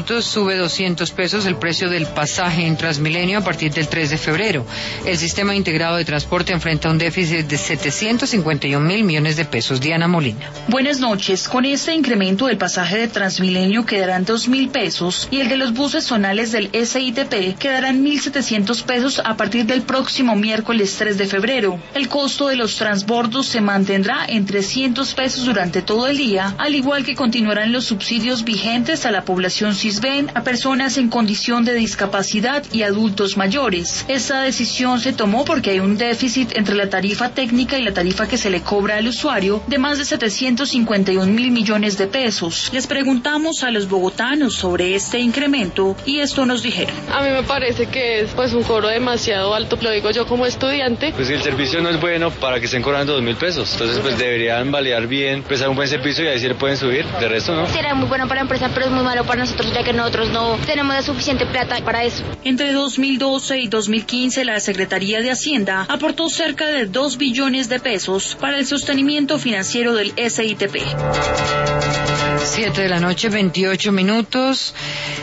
Sube 200 pesos el precio del pasaje en Transmilenio a partir del 3 de febrero. El sistema integrado de transporte enfrenta un déficit de 751.000 millones de pesos. Diana Molina. Buenas noches. Con este incremento del pasaje de Transmilenio quedarán 2.000 pesos y el de los buses zonales del SITP quedarán 1.700 pesos a partir del próximo miércoles 3 de febrero. El costo de los transbordos se mantendrá en 300 pesos durante todo el día, al igual que continuarán los subsidios vigentes a la población Sisbén, a personas en condición de discapacidad y adultos mayores. Esta decisión se tomó porque hay un déficit entre la tarifa técnica y la tarifa que se le cobra al usuario de más de 751.000 millones de pesos. Les preguntamos a los bogotanos sobre este incremento y esto nos dijeron. A mí me parece que es un cobro demasiado alto, lo digo yo como estudiante. Pues el servicio no es bueno para que estén cobrando 2.000 pesos, entonces pues deberían validar bien, prestar un buen servicio y ahí sí le pueden subir, de resto no. Será muy bueno para la empresa, pero es muy malo para nosotros, ya que nosotros no tenemos la suficiente plata para eso. Entre 2012 y 2015, la Secretaría de Hacienda aportó cerca de 2 billones de pesos para el sostenimiento financiero del SITP. 7 de la noche, 28 minutos.